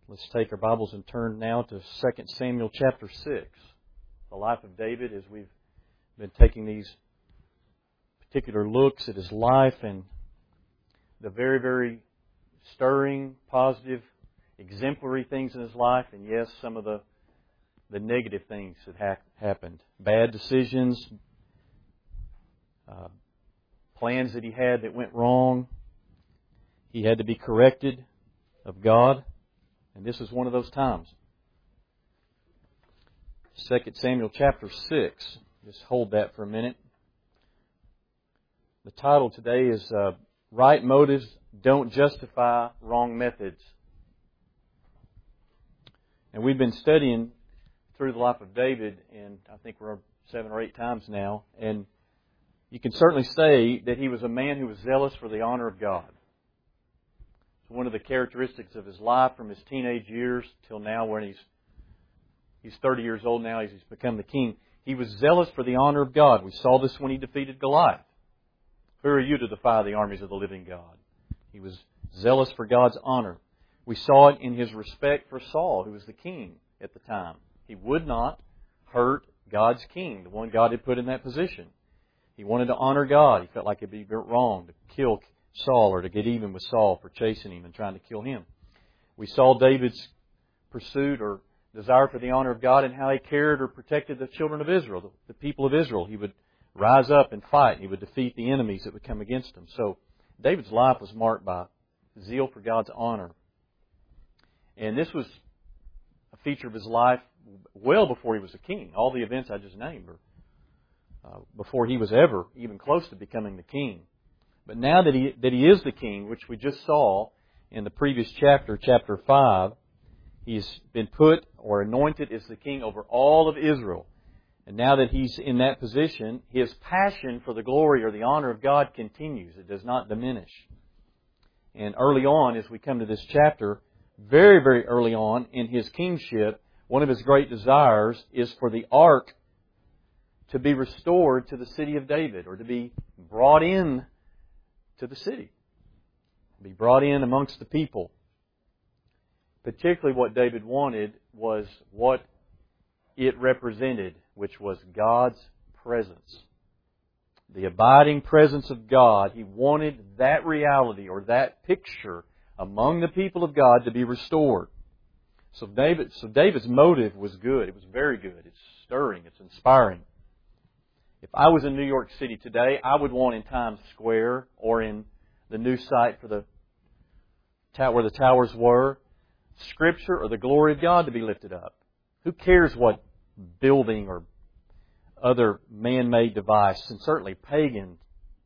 Let's take our Bibles and turn now to 2 Samuel chapter 6. The life of David, as we've been taking these particular looks at his life and the very, very stirring, positive, exemplary things in his life, and yes, some of the negative things that happened. Bad decisions, plans that he had that went wrong. He had to be corrected of God. And this is one of those times. 2 Samuel chapter 6. Just hold that for a minute. The title today is Right Motives Don't Justify Wrong Methods. And we've been studying through the life of David, and I think we're 7 or 8 times now. And you can certainly say that he was a man who was zealous for the honor of God. One of the characteristics of his life from his teenage years till now, when he's 30 years old now, he's become the king. He was zealous for the honor of God. We saw this when he defeated Goliath. Who are you to defy the armies of the living God? He was zealous for God's honor. We saw it in his respect for Saul, who was the king at the time. He would not hurt God's king, the one God had put in that position. He wanted to honor God. He felt like it would be wrong to kill Saul or to get even with Saul for chasing him and trying to kill him. We saw David's pursuit or desire for the honor of God and how he cared or protected the children of Israel, the people of Israel. He would rise up and fight. He would defeat the enemies that would come against him. So David's life was marked by zeal for God's honor. And this was a feature of his life well before he was a king. All the events I just named were before he was ever even close to becoming the king. But now that he is the king, which we just saw in the previous chapter, chapter 5, he's been put or anointed as the king over all of Israel. And now that he's in that position, his passion for the glory or the honor of God continues. It does not diminish. And early on, as we come to this chapter, very, very early on in his kingship, one of his great desires is for the ark to be restored to the city of David, or to be brought in to the city, be brought in amongst the people. Particularly what David wanted was what it represented, which was God's presence. The abiding presence of God. He wanted that reality or that picture among the people of God to be restored. So David's motive was good. It was very good. It's stirring. It's inspiring. If I was in New York City today, I would want in Times Square or in the new site for where the towers were, Scripture or the glory of God to be lifted up. Who cares what building or other man-made device, and certainly pagan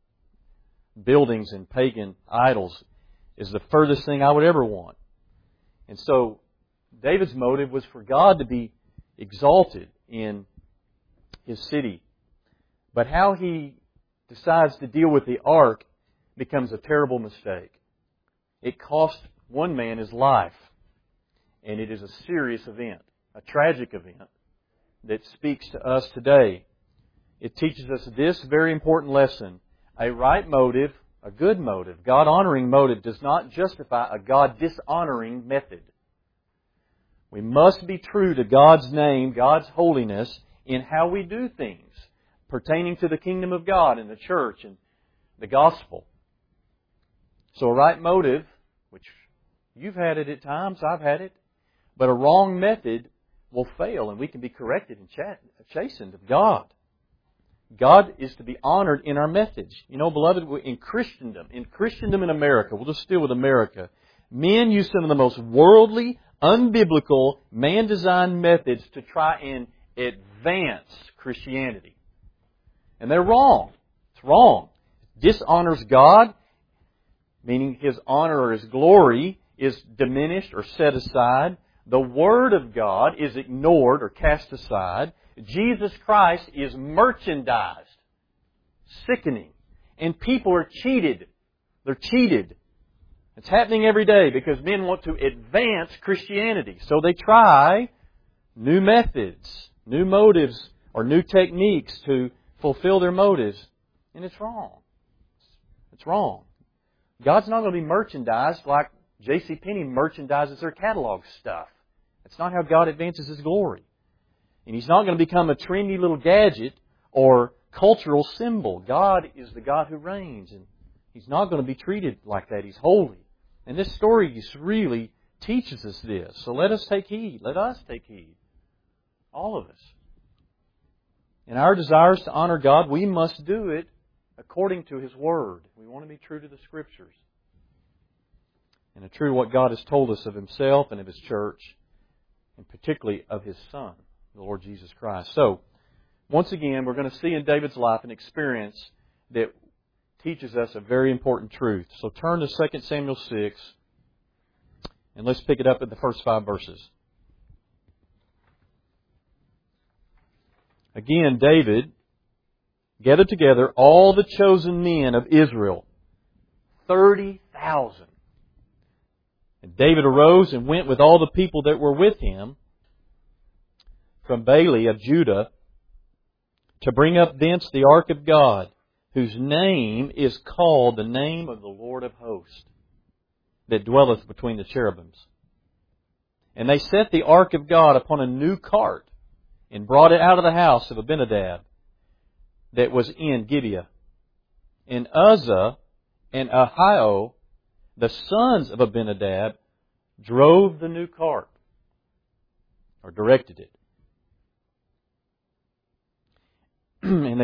buildings and pagan idols is the furthest thing I would ever want. And so David's motive was for God to be exalted in his city. But how he decides to deal with the ark becomes a terrible mistake. It cost one man his life. And it is a serious event, a tragic event that speaks to us today. It teaches us this very important lesson. A right motive, a good motive, God-honoring motive does not justify a God-dishonoring method. We must be true to God's name, God's holiness, in how we do things pertaining to the kingdom of God and the church and the gospel. So a right motive, which you've had it at times, I've had it, but a wrong method will fail and we can be corrected and chastened of God. God is to be honored in our methods. You know, beloved, in Christendom in America, we'll just deal with America, men use some of the most worldly, unbiblical, man-designed methods to try and advance Christianity. And they're wrong. It's wrong. Dishonors God, meaning His honor or His glory is diminished or set aside. The Word of God is ignored or cast aside. Jesus Christ is merchandised. Sickening. And people are cheated. They're cheated. It's happening every day because men want to advance Christianity. So they try new methods, new motives, or new techniques to fulfill their motives. And it's wrong. It's wrong. God's not going to be merchandised like JCPenney merchandises their catalog stuff. That's not how God advances His glory. And He's not going to become a trendy little gadget or cultural symbol. God is the God who reigns, and He's not going to be treated like that. He's holy. And this story really teaches us this. So let us take heed. Let us take heed. All of us. In our desires to honor God, we must do it according to His Word. We want to be true to the Scriptures. And true to what God has told us of Himself and of His church, and particularly of His Son, the Lord Jesus Christ. So, once again, we're going to see in David's life an experience that teaches us a very important truth. So turn to 2 Samuel 6, and let's pick it up at the first 5 verses. Again, David gathered together all the chosen men of Israel, 30,000. And David arose and went with all the people that were with him from Baale of Judah to bring up thence the ark of God, whose name is called the name of the Lord of hosts, that dwelleth between the cherubims. And they set the ark of God upon a new cart, and brought it out of the house of Abinadab, that was in Gibeah. And Uzzah and Ahio, the sons of Abinadab, drove the new cart, or directed it. And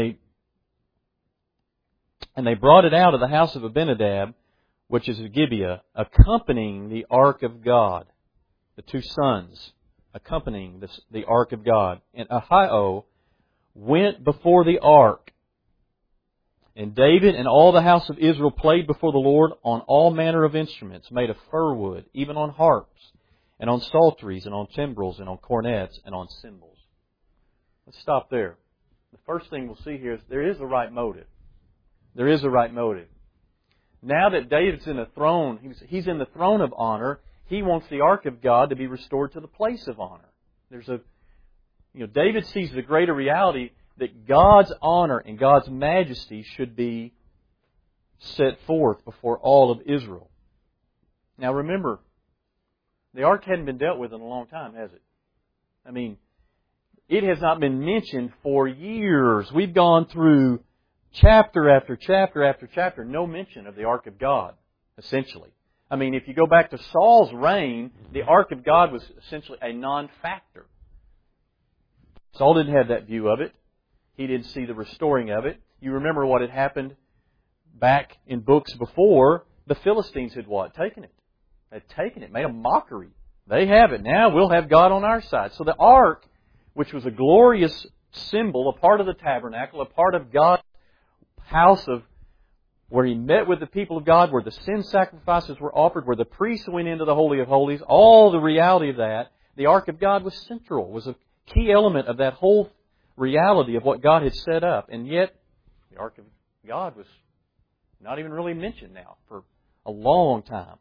they brought it out of the house of Abinadab, which is of Gibeah, accompanying the ark of God. The 2 sons accompanying the ark of God. And Ahio went before the ark. And David and all the house of Israel played before the Lord on all manner of instruments made of fir wood, even on harps, and on psalteries, and on timbrels, and on cornets, and on cymbals. Let's stop there. The first thing we'll see here is there is a right motive. There is a right motive. Now that David's in the throne, he's in the throne of honor, he wants the ark of God to be restored to the place of honor. David sees the greater reality that God's honor and God's majesty should be set forth before all of Israel. Now remember, the ark hadn't been dealt with in a long time, has it? I mean, it has not been mentioned for years. We've gone through chapter after chapter after chapter, no mention of the ark of God, essentially. I mean, if you go back to Saul's reign, the ark of God was essentially a non-factor. Saul didn't have that view of it. He didn't see the restoring of it. You remember what had happened back in books before. The Philistines had what? Taken it. They'd taken it, made a mockery. They have it. Now we'll have God on our side. So the ark, which was a glorious symbol, a part of the tabernacle, a part of God's house of where He met with the people of God, where the sin sacrifices were offered, where the priests went into the Holy of Holies, all the reality of that, the ark of God was central, was a key element of that whole reality of what God had set up. And yet, the ark of God was not even really mentioned now for a long time.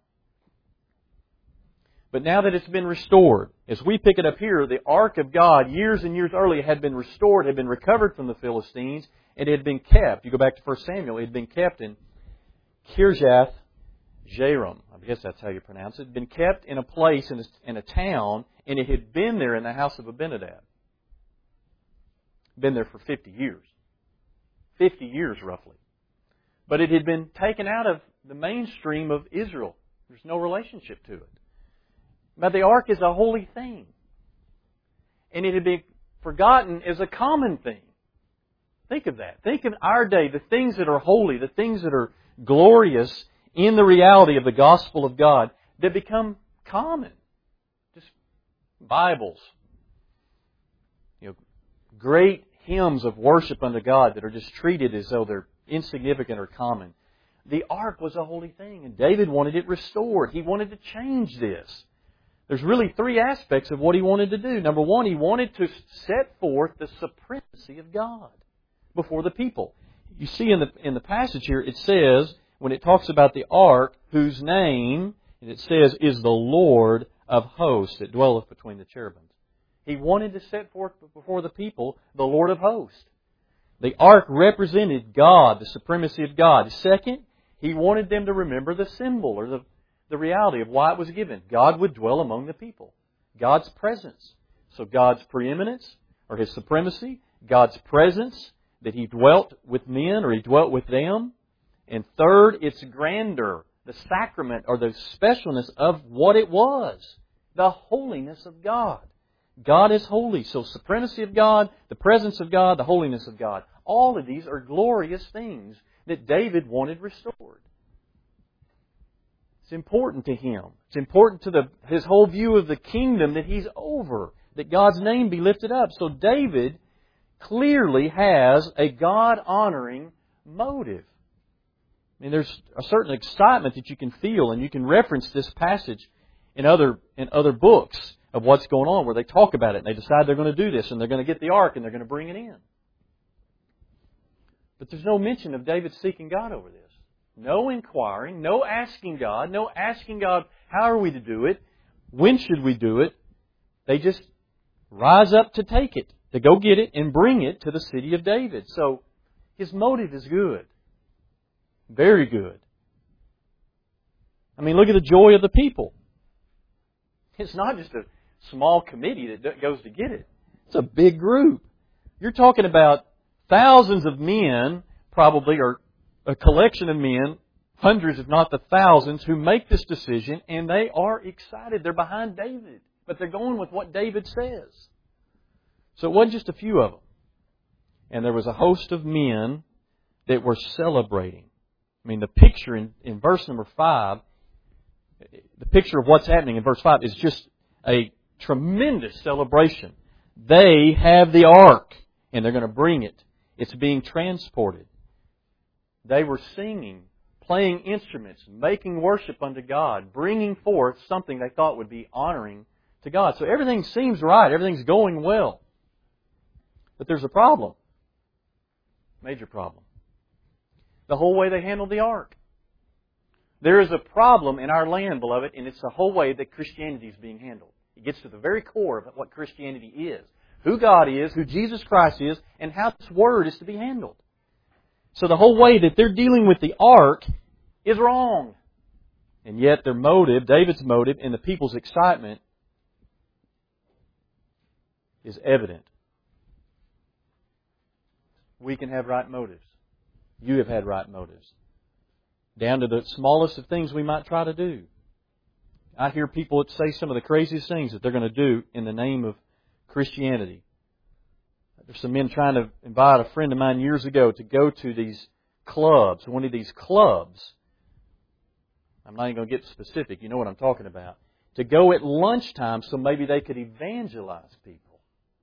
But now that it's been restored, as we pick it up here, the ark of God, years and years earlier, had been restored, had been recovered from the Philistines, and it had been kept. You go back to 1 Samuel, it had been kept in Kirjath Jearim. I guess that's how you pronounce it. It had been kept in a place, in a town, and it had been there in the house of Abinadab. Been there for 50 years. 50 years, roughly. But it had been taken out of the mainstream of Israel. There's no relationship to it. But the ark is a holy thing. And it had been forgotten as a common thing. Think of that. Think of our day, the things that are holy, the things that are glorious in the reality of the gospel of God, that become common. Just Bibles. Great hymns of worship unto God that are just treated as though they're insignificant or common. The ark was a holy thing, and David wanted it restored. He wanted to change this. There's really 3 aspects of what he wanted to do. Number 1, he wanted to set forth the supremacy of God before the people. You see in the passage here, it says, when it talks about the ark, whose name, and it says, is the Lord of hosts that dwelleth between the cherubims. He wanted to set forth before the people the Lord of hosts. The ark represented God, the supremacy of God. Second, he wanted them to remember the symbol or the reality of why it was given. God would dwell among the people. God's presence. So God's preeminence, or His supremacy, God's presence, that He dwelt with men, or He dwelt with them. And third, its grandeur, the sacrament, or the specialness of what it was. The holiness of God. God is holy. So supremacy of God, the presence of God, the holiness of God. All of these are glorious things that David wanted restored. It's important to him. It's important to his whole view of the kingdom that he's over, that God's name be lifted up. So David clearly has a God-honoring motive. I mean, there's a certain excitement that you can feel, and you can reference this passage in other books of what's going on, where they talk about it, and they decide they're going to do this, and they're going to get the ark, and they're going to bring it in. But there's no mention of David seeking God over this. No inquiring, no asking God, how are we to do it? When should we do it? They just rise up to take it, to go get it and bring it to the city of David. So his motive is good. Very good. I mean, look at the joy of the people. It's not just a small committee that goes to get it. It's a big group. You're talking about thousands of men, probably, or a collection of men, hundreds if not the thousands, who make this decision, and they are excited. They're behind David, but they're going with what David says. So it wasn't just a few of them. And there was a host of men that were celebrating. I mean, the picture in verse number 5, the picture of what's happening in verse 5 is just a tremendous celebration. They have the ark, and they're going to bring it. It's being transported. They were singing, playing instruments, making worship unto God, bringing forth something they thought would be honoring to God. So everything seems right. Everything's going well. But there's a problem. Major problem. The whole way they handled the ark. There is a problem in our land, beloved, and it's the whole way that Christianity is being handled. It gets to the very core of what Christianity is. Who God is, who Jesus Christ is, and how this Word is to be handled. So the whole way that they're dealing with the ark is wrong. And yet their motive, David's motive, and the people's excitement is evident. We can have right motives. You have had right motives. Down to the smallest of things we might try to do. I hear people that say some of the craziest things that they're going to do in the name of Christianity. There's some men trying to invite a friend of mine years ago to go to these clubs. One of these clubs, I'm not even going to get specific, you know what I'm talking about, to go at lunchtime so maybe they could evangelize people.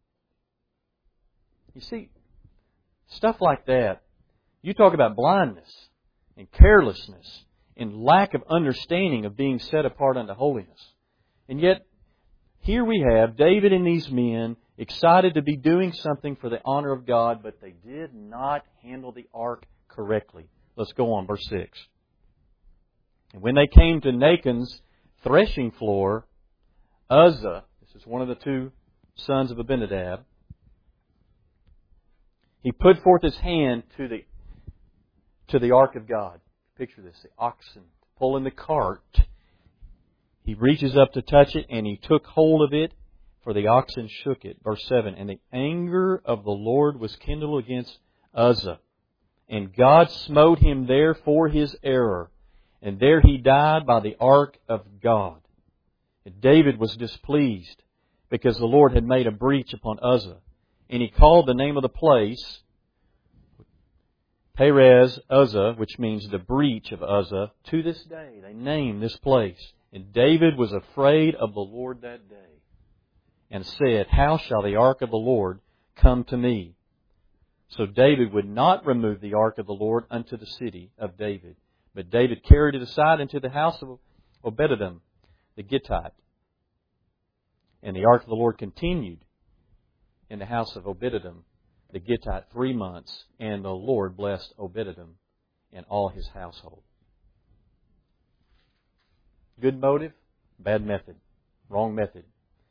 You see, stuff like that, you talk about blindness and carelessness and lack of understanding of being set apart unto holiness. And yet, here we have David and these men excited to be doing something for the honor of God, but they did not handle the ark correctly. Let's go on, verse 6. And when they came to Nachon's threshing floor, Uzzah, this is one of the two sons of Abinadab, he put forth his hand to the ark of God. Picture this, the oxen pulling the cart. He reaches up to touch it, and he took hold of it, for the oxen shook it. Verse 7, and the anger of the Lord was kindled against Uzzah, and God smote him there for his error, and there he died by the ark of God. And David was displeased, because the Lord had made a breach upon Uzzah, and he called the name of the place Perez Uzzah, which means the breach of Uzzah. To this day, they name this place. And David was afraid of the Lord that day, and said, how shall the ark of the Lord come to me? So David would not remove the ark of the Lord unto the city of David. But David carried it aside into the house of Obed-Edom, the Gittite. And the ark of the Lord continued in the house of Obed-Edom, the Gittite, 3 months. And the Lord blessed Obed-Edom and all his household. Good motive, bad method, wrong method.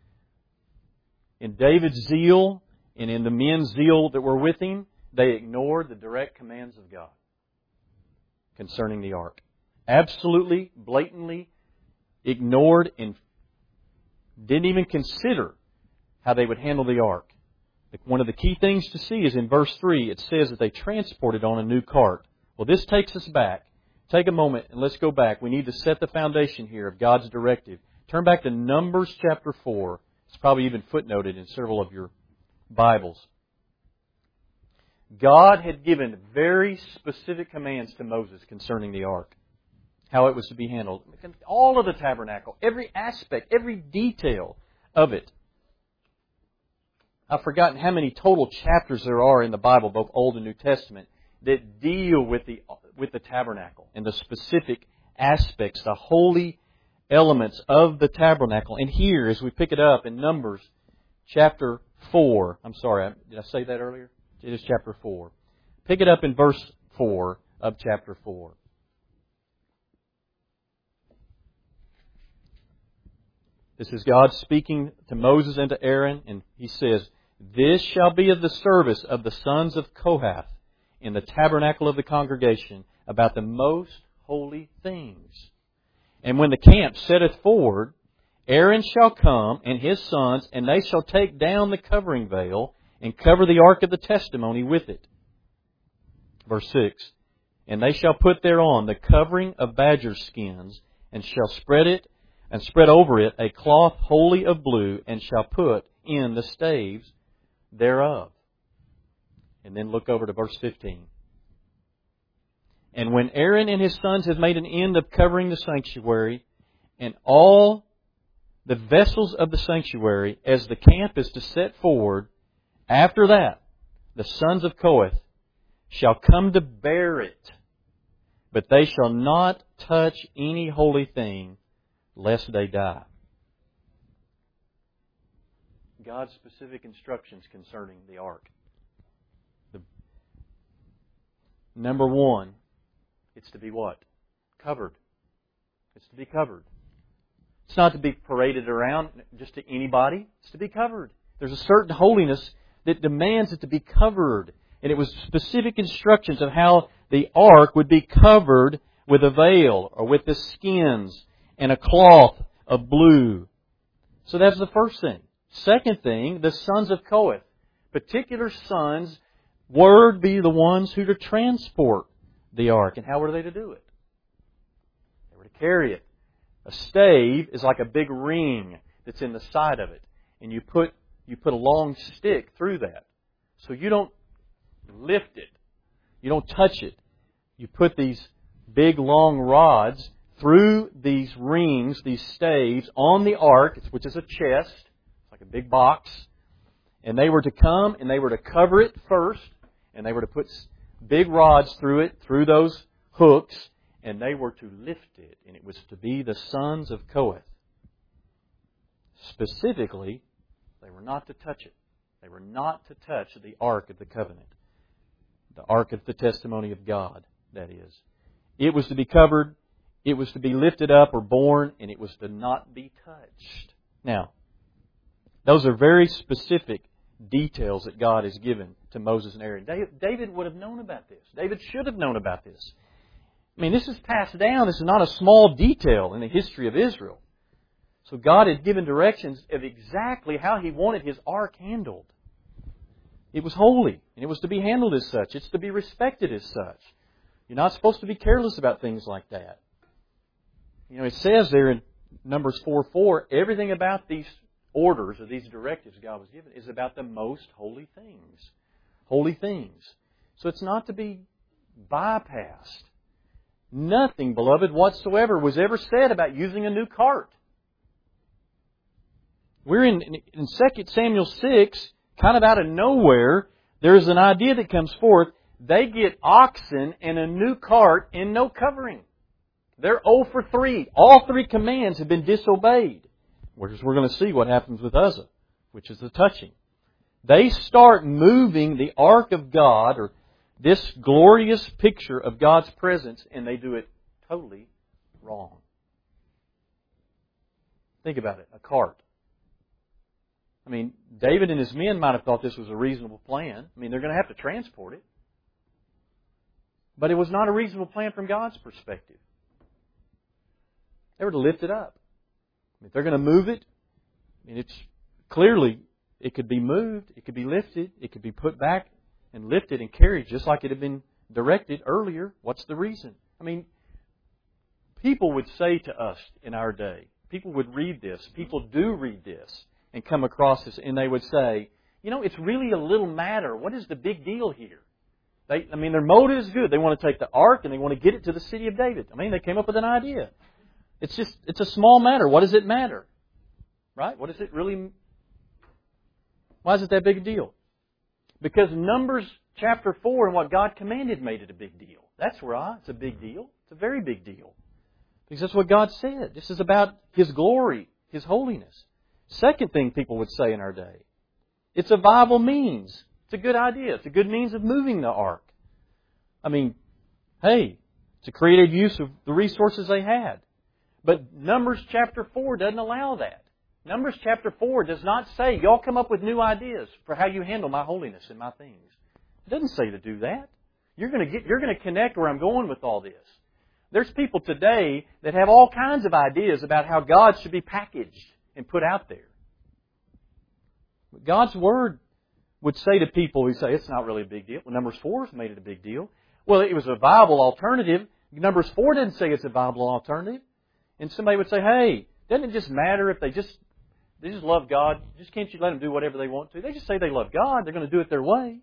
In David's zeal and in the men's zeal that were with him, they ignored the direct commands of God concerning the ark. Absolutely, blatantly ignored and didn't even consider how they would handle the ark. One of the key things to see is in verse 3, it says that they transported on a new cart. Well, this takes us back. Take a moment and let's go back. We need to set the foundation here of God's directive. Turn back to Numbers chapter 4. It's probably even footnoted in several of your Bibles. God had given very specific commands to Moses concerning the ark, how it was to be handled. All of the tabernacle, every aspect, every detail of it. I've forgotten how many total chapters there are in the Bible, both Old and New Testament, that deal with the tabernacle and the specific aspects, the holy elements of the tabernacle. And here, as we pick it up in Numbers chapter 4, I'm sorry, did I say that earlier? It is chapter 4. Pick it up in verse 4 of chapter 4. This is God speaking to Moses and to Aaron, and He says, "This shall be of the service of the sons of Kohath in the tabernacle of the congregation about the most holy things. And when the camp setteth forward, Aaron shall come and his sons, and they shall take down the covering veil and cover the ark of the testimony with it." Verse 6, "And they shall put thereon the covering of badger skins, and shall spread it, and spread over it a cloth wholly of blue, and shall put in the staves thereof." And then look over to verse 15. "And when Aaron and his sons have made an end of covering the sanctuary, and all the vessels of the sanctuary, as the camp is to set forward, after that the sons of Kohath shall come to bear it, but they shall not touch any holy thing, lest they die." God's specific instructions concerning the ark. Number one, it's to be what? Covered. It's to be covered. It's not to be paraded around just to anybody. It's to be covered. There's a certain holiness that demands it to be covered. And it was specific instructions of how the ark would be covered with a veil or with the skins and a cloth of blue. So that's the first thing. Second thing, the sons of Kohath. Particular sons were to be the ones who to transport the ark. And how were they to do it? They were to carry it. A stave is like a big ring that's in the side of it. And you put a long stick through that. So you don't lift it. You don't touch it. You put these big long rods through these rings, these staves, on the ark, which is a chest, like a big box. And they were to come and they were to cover it first. And they were to put big rods through it, through those hooks. And they were to lift it. And it was to be the sons of Kohath. Specifically, they were not to touch it. They were not to touch the Ark of the Covenant. The Ark of the Testimony of God, that is. It was to be covered, it was to be lifted up or borne, and it was to not be touched. Now, those are very specific details that God has given to Moses and Aaron. David would have known about this. David should have known about this. I mean, this is passed down. This is not a small detail in the history of Israel. So God had given directions of exactly how He wanted His ark handled. It was holy, and it was to be handled as such. It's to be respected as such. You're not supposed to be careless about things like that. You know, it says there in Numbers 4:4, everything about these orders or these directives God was given is about the most holy things. Holy things. So it's not to be bypassed. Nothing, beloved, whatsoever was ever said about using a new cart. We're in 2 Samuel 6, kind of out of nowhere, there's an idea that comes forth. They get oxen and a new cart and no covering. They're 0 for 3. All 3 commands have been disobeyed. Whereas we're going to see what happens with Uzzah, which is the touching. They start moving the ark of God, or this glorious picture of God's presence, and they do it totally wrong. Think about it, a cart. I mean, David and his men might have thought this was a reasonable plan. I mean, they're going to have to transport it. But it was not a reasonable plan from God's perspective. They were to lift it up. If they're going to move it, and it's clearly, it could be moved, it could be lifted, it could be put back and lifted and carried just like it had been directed earlier. What's the reason? I mean, people would say to us in our day, people would read this, people do read this and come across this, and they would say, it's really a little matter. What is the big deal here? Their motive is good. They want to take the ark and they want to get it to the city of David. They came up with an idea. It's a small matter. What does it matter? Right? What does it really... Why is it that big a deal? Because Numbers chapter 4 and what God commanded made it a big deal. That's why it's a big deal. It's a very big deal. Because that's what God said. This is about His glory, His holiness. Second thing people would say in our day, it's a viable means. It's a good idea. It's a good means of moving the ark. Hey, it's a creative use of the resources they had. But Numbers chapter 4 doesn't allow that. Numbers chapter 4 does not say, y'all come up with new ideas for how you handle my holiness and my things. It doesn't say to do that. You're going to connect where I'm going with all this. There's people today that have all kinds of ideas about how God should be packaged and put out there. But God's Word would say to people who say, it's not really a big deal. Well, Numbers 4 has made it a big deal. Well, it was a viable alternative. Numbers 4 didn't say it's a viable alternative. And somebody would say, hey, doesn't it just matter if they just love God? Just can't you let them do whatever they want to? They just say they love God. They're going to do it their way.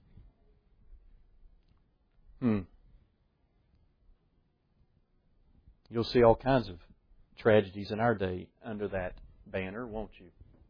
You'll see all kinds of tragedies in our day under that banner, won't you?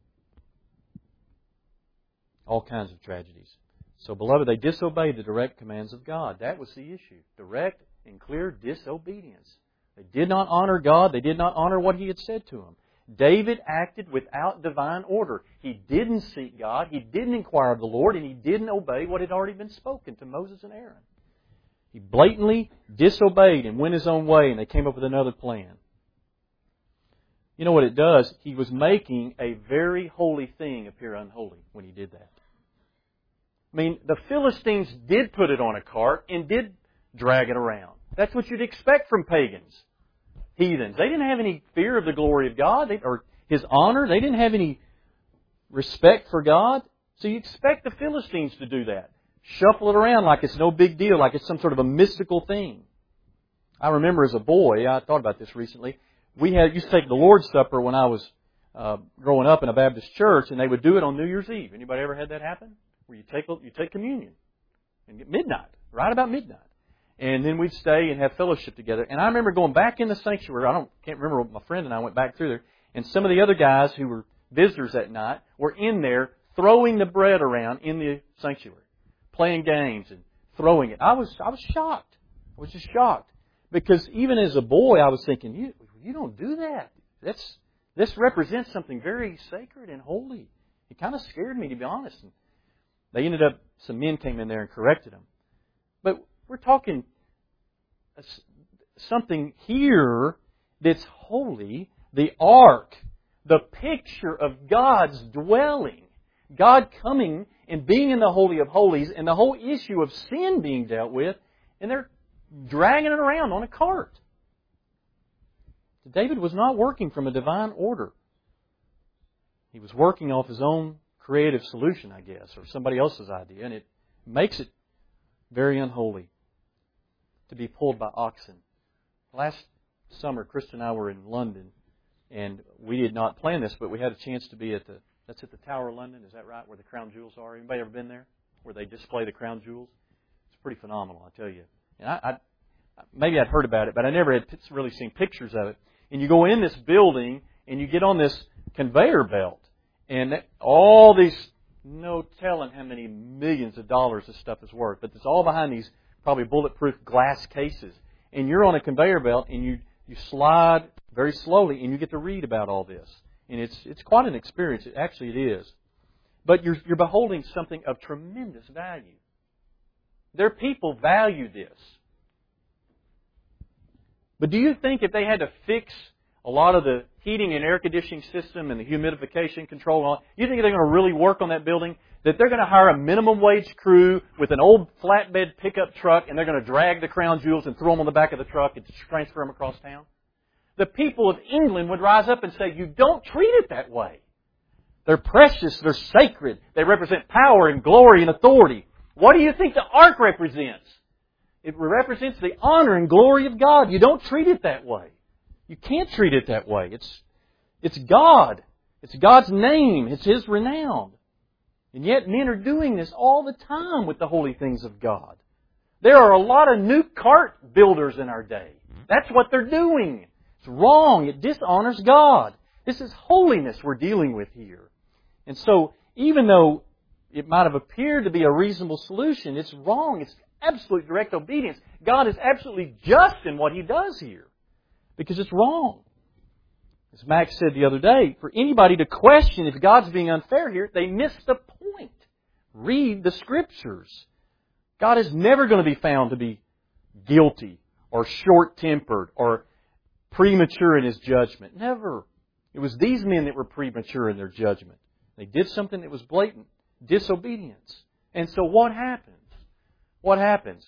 All kinds of tragedies. So, beloved, they disobeyed the direct commands of God. That was the issue. Direct and clear disobedience. They did not honor God. They did not honor what He had said to them. David acted without divine order. He didn't seek God. He didn't inquire of the Lord. And he didn't obey what had already been spoken to Moses and Aaron. He blatantly disobeyed and went his own way, and they came up with another plan. You know what it does? He was making a very holy thing appear unholy when he did that. The Philistines did put it on a cart and did drag it around. That's what you'd expect from pagans, heathens. They didn't have any fear of the glory of God or His honor. They didn't have any respect for God. So you expect the Philistines to do that. Shuffle it around like it's no big deal, like it's some sort of a mystical thing. I remember as a boy, I thought about this recently, we used to take the Lord's Supper when I was growing up in a Baptist church, and they would do it on New Year's Eve. Anybody ever had that happen? Where you take communion and at midnight, right about midnight. And then we'd stay and have fellowship together. And I remember going back in the sanctuary. Can't remember, my friend and I went back through there. And some of the other guys who were visitors that night were in there throwing the bread around in the sanctuary, playing games and throwing it. I was shocked. I was just shocked. Because even as a boy, I was thinking, you don't do that. This represents something very sacred and holy. It kind of scared me, to be honest. And some men came in there and corrected them. But we're talking something here that's holy, the ark, the picture of God's dwelling, God coming and being in the Holy of Holies, and the whole issue of sin being dealt with, and they're dragging it around on a cart. David was not working from a divine order. He was working off his own creative solution, I guess, or somebody else's idea, and it makes it very unholy to be pulled by oxen. Last summer, Krista and I were in London, and we did not plan this, but we had a chance to be that's at the Tower of London, is that right, where the crown jewels are? Anybody ever been there? Where they display the crown jewels? It's pretty phenomenal, I tell you. And I maybe I'd heard about it, but I never had really seen pictures of it. And you go in this building, and you get on this conveyor belt, and all these, no telling how many millions of dollars this stuff is worth, but it's all behind these probably bulletproof glass cases. And you're on a conveyor belt, and you slide very slowly, and you get to read about all this. And it's quite an experience. Actually, it is. But you're beholding something of tremendous value. Their people value this. But do you think if they had to fix a lot of the heating and air conditioning system and the humidification control and all, you think they're going to really work on that building? That they're going to hire a minimum wage crew with an old flatbed pickup truck, and they're going to drag the crown jewels and throw them on the back of the truck and transfer them across town? the people of England would rise up and say, you don't treat it that way. They're precious, they're sacred, they represent power and glory and authority. What do you think the ark represents? It represents the honor and glory of God. You don't treat it that way. You can't treat it that way. It's God. It's God's name. It's His renown. And yet men are doing this all the time with the holy things of God. There are a lot of new cart builders in our day. That's what they're doing. It's wrong. It dishonors God. This is holiness we're dealing with here. And so, even though it might have appeared to be a reasonable solution, it's wrong. It's absolute direct obedience. God is absolutely just in what He does here. Because it's wrong. As Max said the other day, for anybody to question if God's being unfair here, they miss the point. Read the Scriptures. God is never going to be found to be guilty or short-tempered or premature in His judgment. Never. It was these men that were premature in their judgment. They did something that was blatant disobedience. And so what happens? What happens?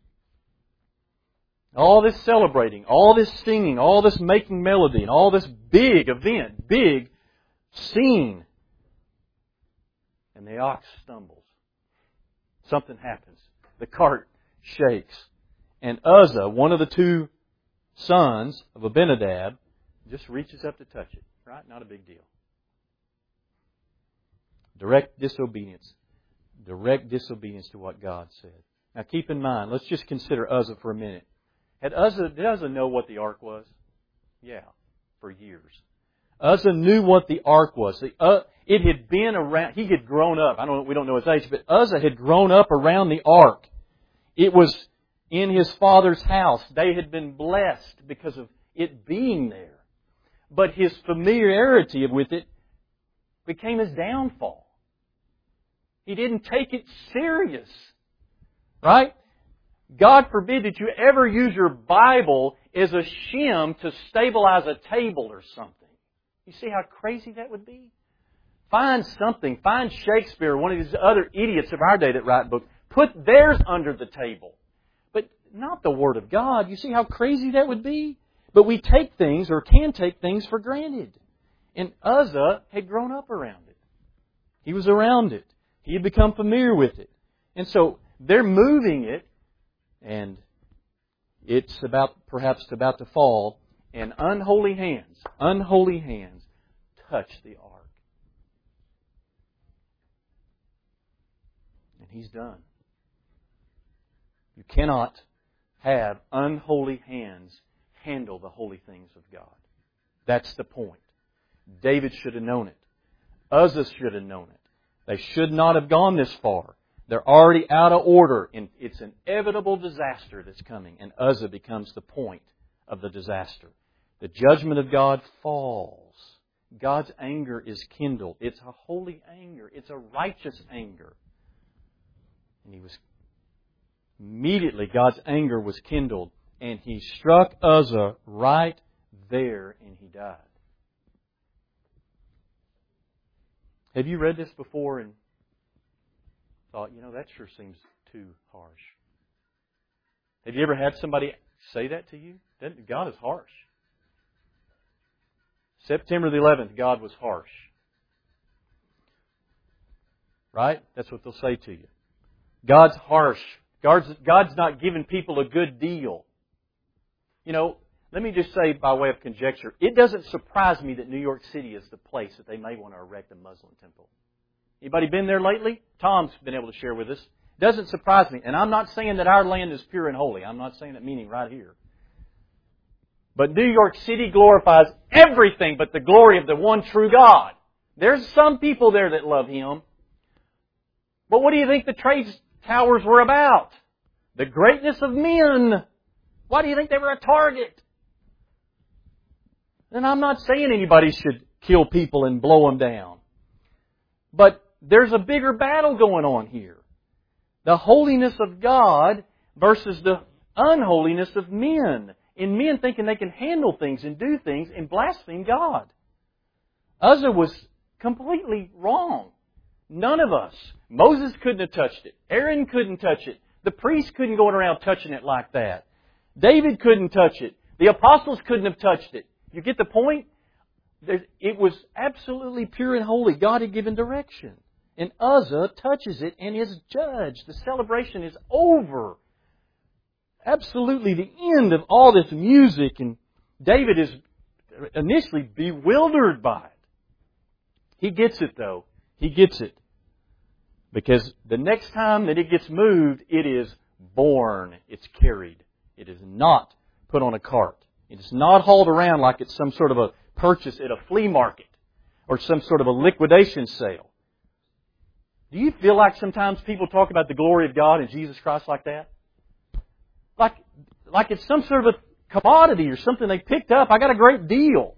All this celebrating, all this singing, all this making melody, and all this big event, big scene. And the ox stumbles. Something happens. The cart shakes. And Uzzah, one of the two sons of Abinadab, just reaches up to touch it. Right? Not a big deal. Direct disobedience. Direct disobedience to what God said. Now keep in mind, let's just consider Uzzah for a minute. Did Uzzah know what the ark was? Yeah, for years. Uzzah knew what the ark was. It had been around. He had grown up. We don't know his age, but Uzzah had grown up around the ark. It was in his father's house. They had been blessed because of it being there. But his familiarity with it became his downfall. He didn't take it serious. Right? God forbid that you ever use your Bible as a shim to stabilize a table or something. You see how crazy that would be? Find something. Find Shakespeare, one of these other idiots of our day that write books. Put theirs under the table. But not the Word of God. You see how crazy that would be? But we take things, or can take things, for granted. And Uzzah had grown up around it. He was around it. He had become familiar with it. And so they're moving it, and it's perhaps about to fall, and unholy hands touch the ark. And he's done. You cannot have unholy hands handle the holy things of God. That's the point. David should have known it. Uzzah should have known it. They should not have gone this far. They're already out of order, and it's an inevitable disaster that's coming. And Uzzah becomes the point of the disaster. The judgment of God falls. God's anger is kindled. It's a holy anger. It's a righteous anger. And immediately God's anger was kindled, and He struck Uzzah right there, and he died. Have you read this before and thought, that sure seems too harsh? Have you ever had somebody say that to you? God is harsh. September the 11th, God was harsh. Right? That's what they'll say to you. God's harsh. God's not giving people a good deal. Let me just say by way of conjecture, it doesn't surprise me that New York City is the place that they may want to erect a Muslim temple. Anybody been there lately? Tom's been able to share with us. Doesn't surprise me. And I'm not saying that our land is pure and holy. I'm not saying that meaning right here. But New York City glorifies everything but the glory of the one true God. There's some people there that love Him. But what do you think the trade towers were about? The greatness of men. Why do you think they were a target? And I'm not saying anybody should kill people and blow them down. But there's a bigger battle going on here. The holiness of God versus the unholiness of men. And men thinking they can handle things and do things and blaspheme God. Uzzah was completely wrong. None of us. Moses couldn't have touched it. Aaron couldn't touch it. The priest couldn't go around touching it like that. David couldn't touch it. The apostles couldn't have touched it. You get the point? It was absolutely pure and holy. God had given direction. And Uzzah touches it and is judged. The celebration is over. Absolutely the end of all this music. And David is initially bewildered by it. He gets it though. He gets it. Because the next time that it gets moved, it is borne. It's carried. It is not put on a cart. It is not hauled around like it's some sort of a purchase at a flea market or some sort of a liquidation sale. Do you feel like sometimes people talk about the glory of God and Jesus Christ like that? Like it's some sort of a commodity or something they picked up. I got a great deal.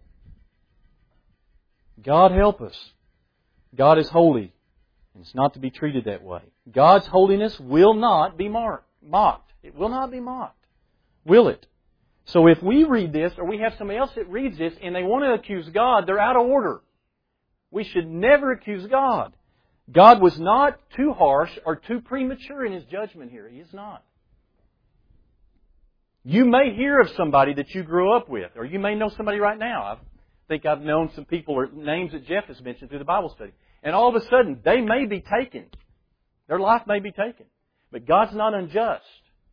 God help us. God is holy. And it's not to be treated that way. God's holiness will not be mocked. It will not be mocked. Will it? So if we read this, or we have somebody else that reads this, and they want to accuse God, they're out of order. We should never accuse God. God was not too harsh or too premature in His judgment here. He is not. You may hear of somebody that you grew up with, or you may know somebody right now. I think I've known some people or names that Jeff has mentioned through the Bible study. And all of a sudden, they may be taken. Their life may be taken. But God's not unjust.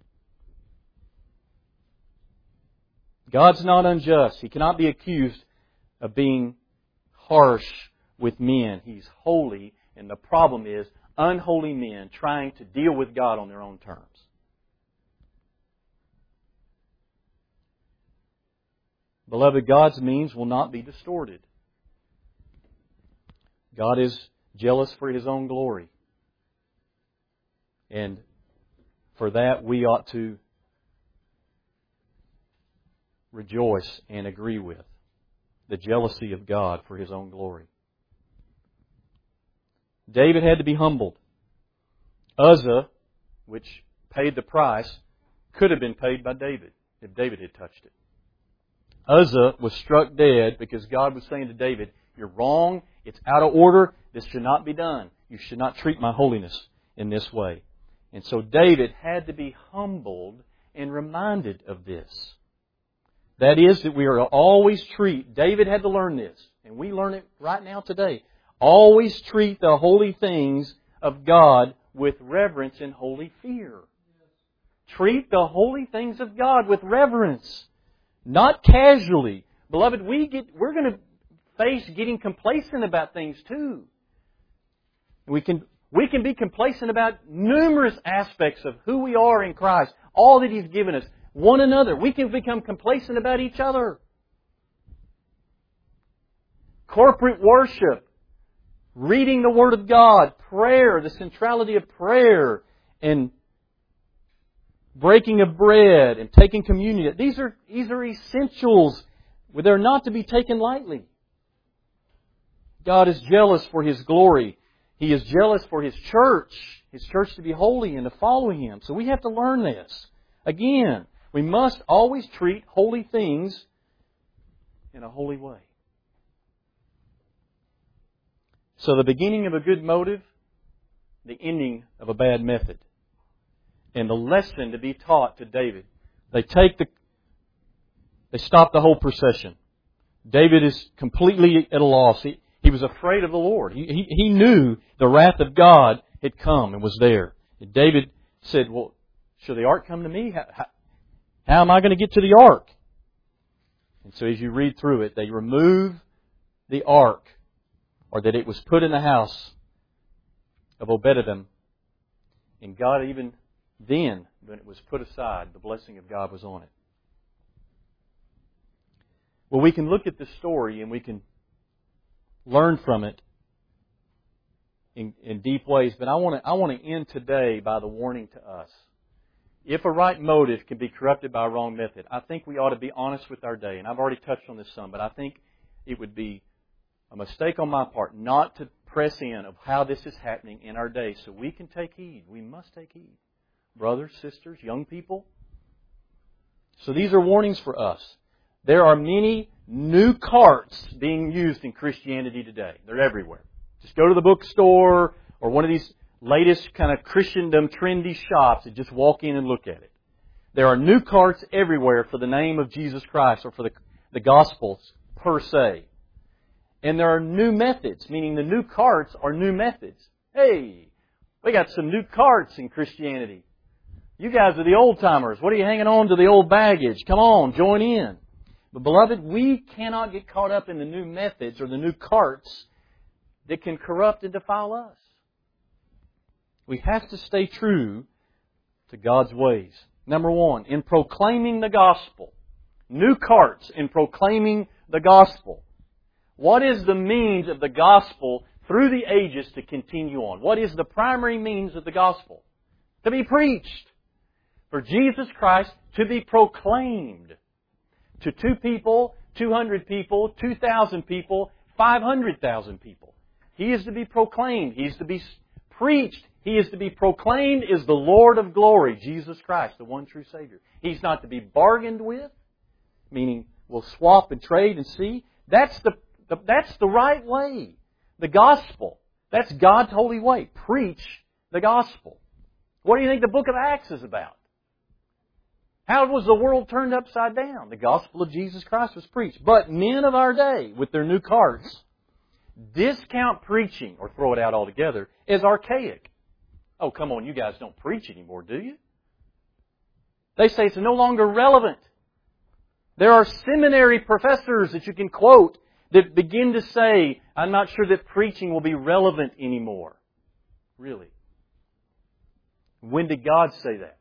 God's not unjust. He cannot be accused of being harsh with men. He's holy, and the problem is unholy men trying to deal with God on their own terms. Beloved, God's means will not be distorted. God is jealous for His own glory. And for that we ought to rejoice and agree with the jealousy of God for His own glory. David had to be humbled. Uzzah, which paid the price, could have been paid by David if David had touched it. Uzzah was struck dead because God was saying to David, "You're wrong. It's out of order. This should not be done. You should not treat my holiness in this way." And so David had to be humbled and reminded of this. That is, that we are to always treat, David had to learn this, and we learn it right now today. Always treat the holy things of God with reverence and holy fear. Treat the holy things of God with reverence, not casually. Beloved, we're going to face getting complacent about things too. We can be complacent about numerous aspects of who we are in Christ, all that He's given us, one another. We can become complacent about each other. Corporate worship, reading the Word of God, prayer, the centrality of prayer, and breaking of bread and taking communion. These are essentials. They're not to be taken lightly. God is jealous for His glory. He is jealous for His church to be holy and to follow Him. So we have to learn this. Again, we must always treat holy things in a holy way. So the beginning of a good motive, the ending of a bad method. And the lesson to be taught to David. They stop the whole procession. David is completely at a loss. He was afraid of the Lord. He knew the wrath of God had come and was there. And David said, "Well, should the ark come to me? How am I going to get to the ark?" And so as you read through it, they remove the ark, or that it was put in the house of Obed-Edom. And God, even then, when it was put aside, the blessing of God was on it. Well, we can look at this story and we can learn from it in deep ways. But I want to end today by the warning to us. If a right motive can be corrupted by a wrong method, I think we ought to be honest with our day. And I've already touched on this some, but I think it would be a mistake on my part not to press in of how this is happening in our day so we can take heed. We must take heed. Brothers, sisters, young people. So these are warnings for us. There are many new carts being used in Christianity today. They're everywhere. Just go to the bookstore or one of these latest kind of Christendom trendy shops and just walk in and look at it. There are new carts everywhere for the name of Jesus Christ or for the Gospels per se. And there are new methods, meaning the new carts are new methods. Hey, we got some new carts in Christianity. You guys are the old-timers. What are you hanging on to the old baggage? Come on, join in. But beloved, we cannot get caught up in the new methods or the new carts that can corrupt and defile us. We have to stay true to God's ways. Number one, in proclaiming the gospel. New carts in proclaiming the gospel. What is the means of the gospel through the ages to continue on? What is the primary means of the gospel? To be preached. For Jesus Christ to be proclaimed. To 2 people, 200 people, 2,000 people, 500,000 people. He is to be proclaimed. He is to be preached. He is to be proclaimed as the Lord of glory, Jesus Christ, the one true Savior. He's not to be bargained with, meaning we'll swap and trade and see. That's the right way. The gospel. That's God's holy way. Preach the gospel. What do you think the book of Acts is about? How was the world turned upside down? The gospel of Jesus Christ was preached. But men of our day, with their new carts, discount preaching, or throw it out altogether, as archaic. Oh, come on, you guys don't preach anymore, do you? They say it's no longer relevant. There are seminary professors that you can quote that begin to say, I'm not sure that preaching will be relevant anymore. Really? When did God say that?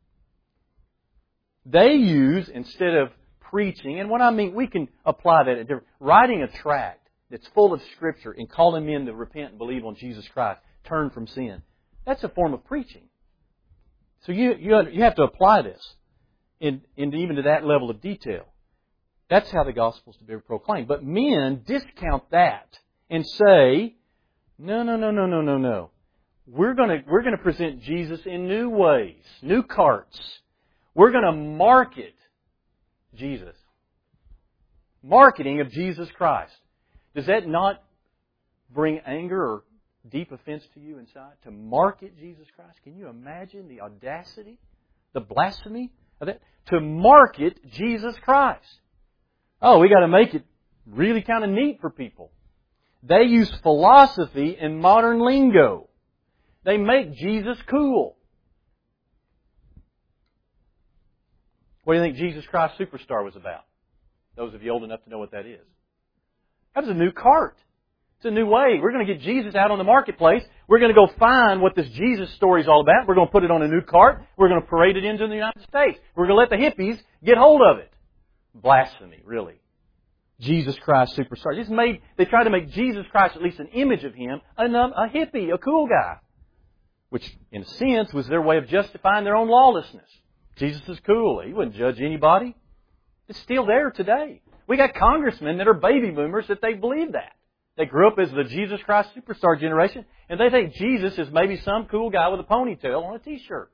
They use, instead of preaching, and what I mean, we can apply that at different, writing a tract that's full of Scripture and calling men to repent and believe on Jesus Christ, turn from sin. That's a form of preaching. So you have to apply this even to that level of detail. That's how the gospel is to be proclaimed. But men discount that and say, no. We're going to present Jesus in new ways, new carts. We're going to market Jesus. Marketing of Jesus Christ. Does that not bring anger or deep offense to you inside? To market Jesus Christ? Can you imagine the audacity, the blasphemy of that? To market Jesus Christ. Oh, we got to make it really kind of neat for people. They use philosophy and modern lingo. They make Jesus cool. What do you think Jesus Christ Superstar was about? Those of you old enough to know what that is. That was a new cart. It's a new way. We're going to get Jesus out on the marketplace. We're going to go find what this Jesus story is all about. We're going to put it on a new cart. We're going to parade it into the United States. We're going to let the hippies get hold of it. Blasphemy, really. Jesus Christ Superstar. They tried to make Jesus Christ, at least an image of Him, a hippie, a cool guy. Which, in a sense, was their way of justifying their own lawlessness. Jesus is cool. He wouldn't judge anybody. It's still there today. We got congressmen that are baby boomers that they believe that. They grew up as the Jesus Christ Superstar generation, and they think Jesus is maybe some cool guy with a ponytail on a t-shirt.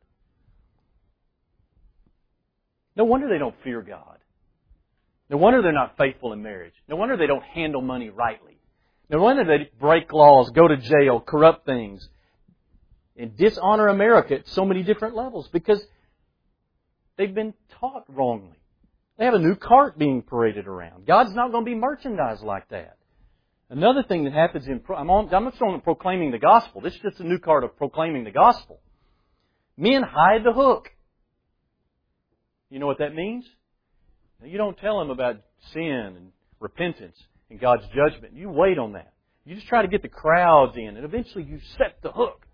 No wonder they don't fear God. No wonder they're not faithful in marriage. No wonder they don't handle money rightly. No wonder they break laws, go to jail, corrupt things, and dishonor America at so many different levels because they've been taught wrongly. They have a new cart being paraded around. God's not going to be merchandised like that. Another thing that happens I'm not on proclaiming the gospel. This is just a new cart of proclaiming the gospel. Men hide the hook. You know what that means? You don't tell them about sin and repentance and God's judgment. You wait on that. You just try to get the crowds in, and eventually you set the hook.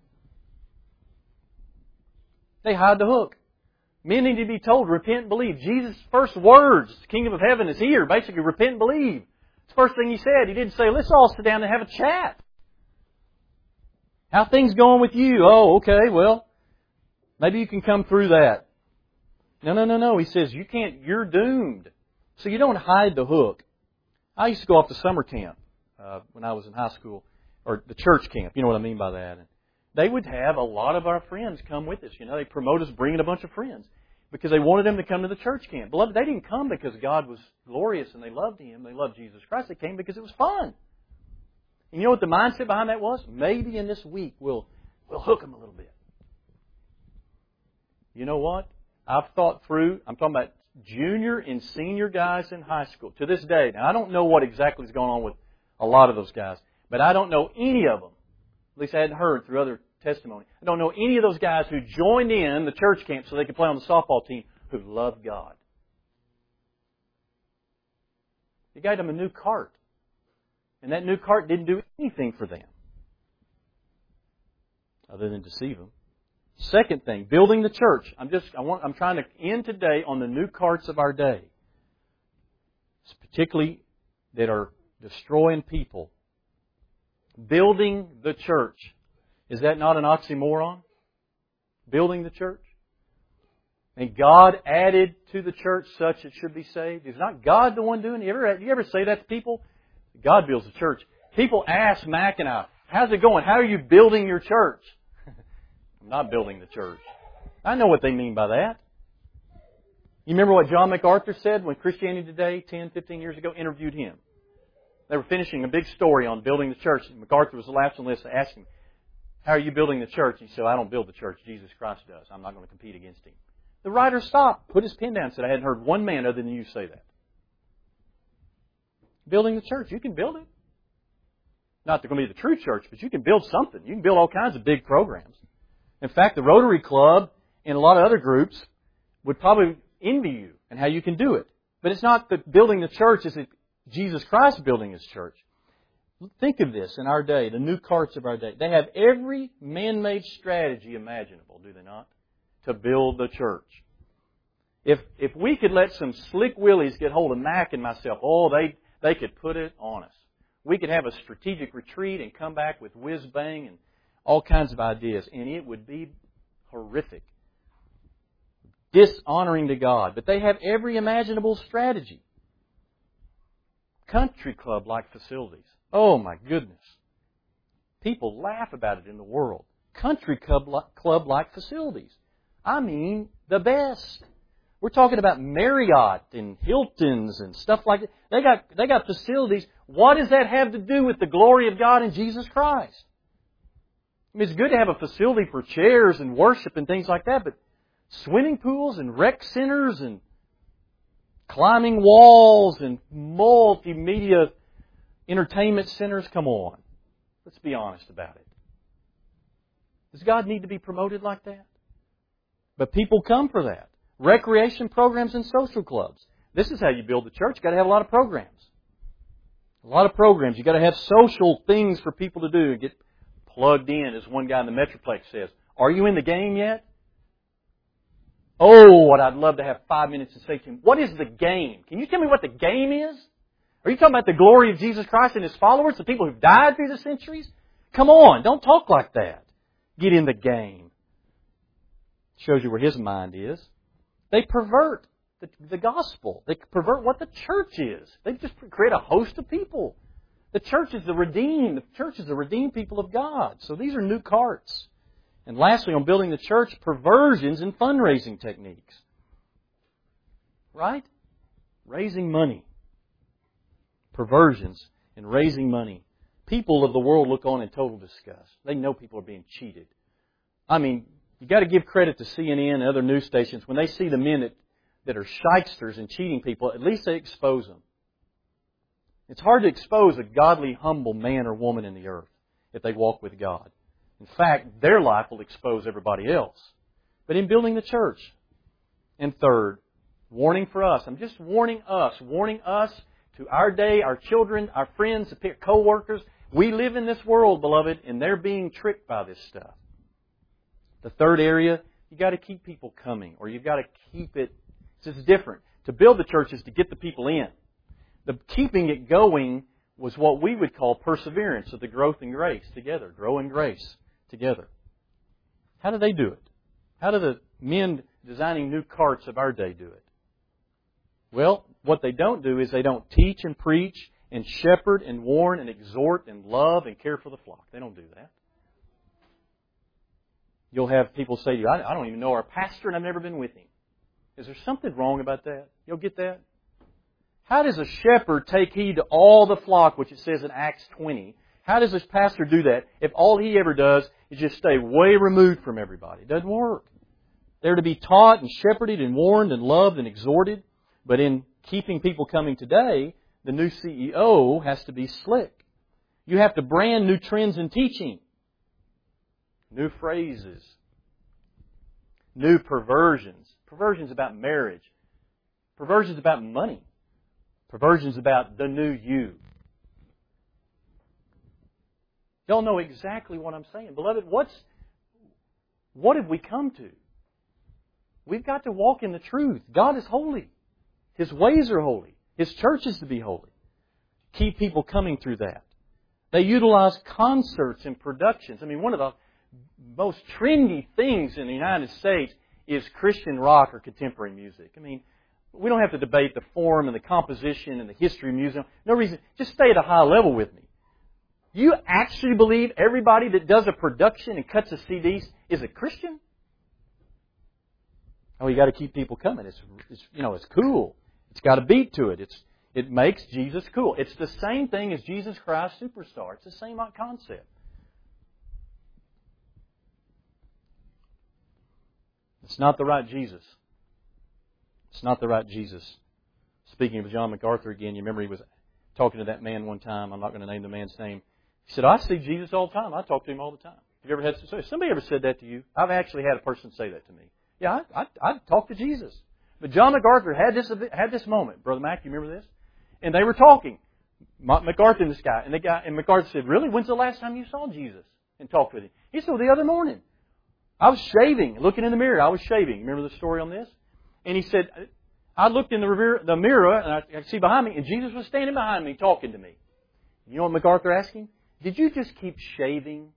They hide the hook. Men need to be told, repent and believe. Jesus' first words, the kingdom of heaven is here. Basically, repent and believe. It's the first thing He said. He didn't say, let's all sit down and have a chat. How things going with you? Oh, okay, well, maybe you can come through that. No. He says, you're doomed. So you don't hide the hook. I used to go off to summer camp when I was in high school, or the church camp. You know what I mean by that. And they would have a lot of our friends come with us. They promote us bringing a bunch of friends because they wanted them to come to the church camp. Beloved, they didn't come because God was glorious and they loved Him. They loved Jesus Christ. They came because it was fun. And you know what the mindset behind that was? Maybe in this week we'll hook them a little bit. You know what? I've thought through, I'm talking about junior and senior guys in high school to this day. Now, I don't know what exactly is going on with a lot of those guys, but I don't know any of them. At least I hadn't heard through other testimony. I don't know any of those guys who joined in the church camp so they could play on the softball team who loved God. He got them a new cart. And that new cart didn't do anything for them other than deceive them. Second thing, building the church. I'm trying to end today on the new carts of our day. Particularly that are destroying people. Building the church. Is that not an oxymoron? Building the church? And God added to the church such it should be saved. Is not God the one doing it? You ever say that to people? God builds the church. People ask Mac and I, how's it going? How are you building your church? I'm not building the church. I know what they mean by that. You remember what John MacArthur said when Christianity Today, 10, 15 years ago, interviewed him? They were finishing a big story on building the church. And MacArthur was the last on the list to ask him, how are you building the church? And he said, I don't build the church. Jesus Christ does. I'm not going to compete against Him. The writer stopped, put his pen down, and said, I hadn't heard one man other than you say that. Building the church. You can build it. Not going to be the true church, but you can build something. You can build all kinds of big programs. In fact, the Rotary Club and a lot of other groups would probably envy you and how you can do it. But it's not that building the church, it's Jesus Christ building His church. Think of this in our day, the new carts of our day. They have every man-made strategy imaginable, do they not, to build the church. If we could let some slick willies get hold of Mac and myself, they could put it on us. We could have a strategic retreat and come back with whiz-bang and all kinds of ideas, and it would be horrific. Dishonoring to God. But they have every imaginable strategy. Country club-like facilities. Oh my goodness. People laugh about it in the world. Country club-like facilities. I mean, the best. We're talking about Marriott and Hiltons and stuff like that. They got facilities. What does that have to do with the glory of God in Jesus Christ? I mean, it's good to have a facility for chairs and worship and things like that, but swimming pools and rec centers and climbing walls and multimedia entertainment centers, come on. Let's be honest about it. Does God need to be promoted like that? But people come for that. Recreation programs and social clubs. This is how you build the church. You've got to have a lot of programs. A lot of programs. You've got to have social things for people to do and get plugged in, as one guy in the Metroplex says. Are you in the game yet? Oh, what I'd love to have 5 minutes to say to him. What is the game? Can you tell me what the game is? Are you talking about the glory of Jesus Christ and His followers, the people who've died through the centuries? Come on, don't talk like that. Get in the game. Shows you where his mind is. They pervert the gospel. They pervert what the church is. They just create a host of people. The church is the redeemed. The church is the redeemed people of God. So these are new carts. And lastly, on building the church, perversions in fundraising techniques. Right? Raising money. Perversions in raising money. People of the world look on in total disgust. They know people are being cheated. I mean, you got to give credit to CNN and other news stations. When they see the men that are shysters and cheating people, at least they expose them. It's hard to expose a godly, humble man or woman in the earth if they walk with God. In fact, their life will expose everybody else. But in building the church. And third, warning for us. I'm just warning us to our day, our children, our friends, co-workers. We live in this world, beloved, and they're being tricked by this stuff. The third area, you've got to keep people coming, or you've got to keep it. It's different. To build the church is to get the people in. The keeping it going was what we would call perseverance of the growth in grace together. Grow in grace together. How do they do it? How do the men designing new carts of our day do it? Well, what they don't do is they don't teach and preach and shepherd and warn and exhort and love and care for the flock. They don't do that. You'll have people say to you, I don't even know our pastor and I've never been with him. Is there something wrong about that? You'll get that? How does a shepherd take heed to all the flock, which it says in Acts 20? How does this pastor do that if all he ever does is just stay way removed from everybody? It doesn't work. They're to be taught and shepherded and warned and loved and exhorted. But in keeping people coming today, the new CEO has to be slick. You have to brand new trends in teaching. New phrases. New perversions. Perversions about marriage. Perversions about money. Perversions about the new you. Y'all know exactly what I'm saying. Beloved, what have we come to? We've got to walk in the truth. God is holy. His ways are holy. His church is to be holy. Keep people coming through that. They utilize concerts and productions. I mean, one of the most trendy things in the United States is Christian rock or contemporary music. I mean, we don't have to debate the form and the composition and the history of music. No reason. Just stay at a high level with me. You actually believe everybody that does a production and cuts a CDs is a Christian? Oh, you got to keep people coming. It's cool. It's got a beat to it. It makes Jesus cool. It's the same thing as Jesus Christ Superstar. It's the same concept. It's not the right Jesus. It's not the right Jesus. Speaking of John MacArthur again, you remember he was talking to that man one time. I'm not going to name the man's name. He said, I see Jesus all the time. I talk to Him all the time. Have you ever had somebody ever said that to you? I've actually had a person say that to me. Yeah, I talk to Jesus. But John MacArthur had this moment. Brother Mac, you remember this? And they were talking. MacArthur and this guy. And MacArthur said, really? When's the last time you saw Jesus and talked with Him? He said, well, the other morning. I was shaving, looking in the mirror. I was shaving. Remember the story on this? And he said, I looked in the mirror and I could see behind me, and Jesus was standing behind me talking to me. You know what MacArthur asked him? Did you just keep shaving?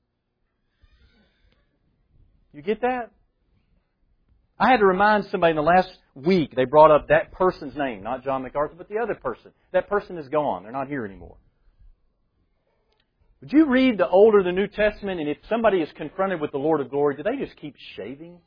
You get that? I had to remind somebody in the last week, they brought up that person's name, not John MacArthur, but the other person. That person is gone. They're not here anymore. Would you read the Old or the New Testament, and if somebody is confronted with the Lord of glory, do they just keep shaving?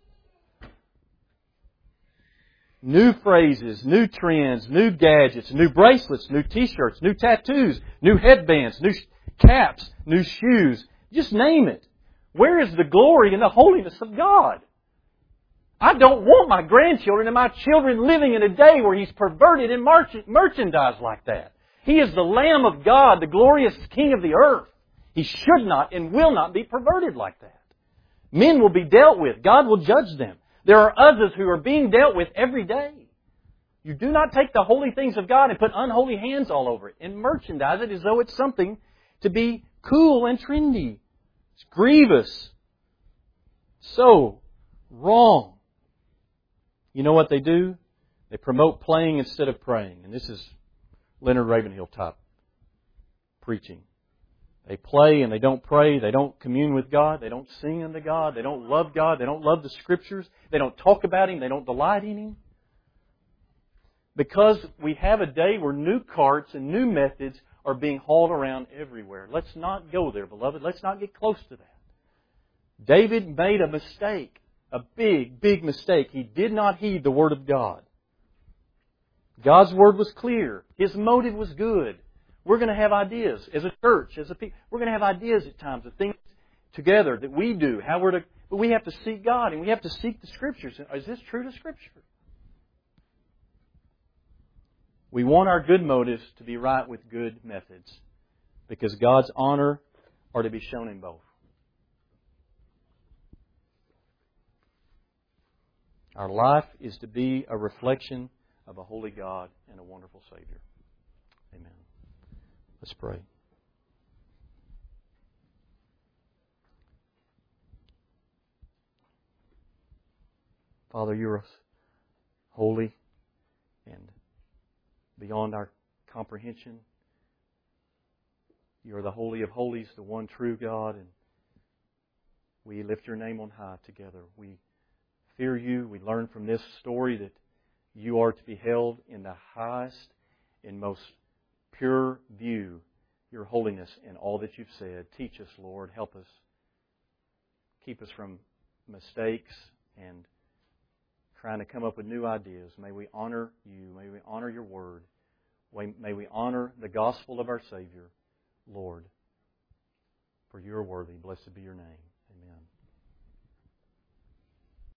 New phrases, new trends, new gadgets, new bracelets, new T-shirts, new tattoos, new headbands, new caps, new shoes. Just name it. Where is the glory and the holiness of God? I don't want my grandchildren and my children living in a day where He's perverted and merchandised like that. He is the Lamb of God, the glorious King of the earth. He should not and will not be perverted like that. Men will be dealt with. God will judge them. There are others who are being dealt with every day. You do not take the holy things of God and put unholy hands all over it and merchandise it as though it's something to be cool and trendy. It's grievous. So wrong. You know what they do? They promote playing instead of praying. And this is Leonard Ravenhill type preaching. They play and they don't pray. They don't commune with God. They don't sing unto God. They don't love God. They don't love the Scriptures. They don't talk about Him. They don't delight in Him. Because we have a day where new carts and new methods are being hauled around everywhere. Let's not go there, beloved. Let's not get close to that. David made a mistake. A big, big mistake. He did not heed the Word of God. God's Word was clear. His motive was good. We're going to have ideas as a church, as a people. We're going to have ideas at times of things together that we do. But we have to seek God and we have to seek the Scriptures. Is this true to Scripture? We want our good motives to be right with good methods, because God's honor are to be shown in both. Our life is to be a reflection of a holy God and a wonderful Savior. Amen. Let's pray. Father, You're holy and beyond our comprehension. You're the Holy of Holies, the one true God, and we lift Your name on high together. We fear You. We learn from this story that You are to be held in the highest and most pure view, Your holiness in all that You've said. Teach us, Lord. Help us. Keep us from mistakes and trying to come up with new ideas. May we honor You. May we honor Your Word. May we honor the gospel of our Savior, Lord. For You are worthy. Blessed be Your name.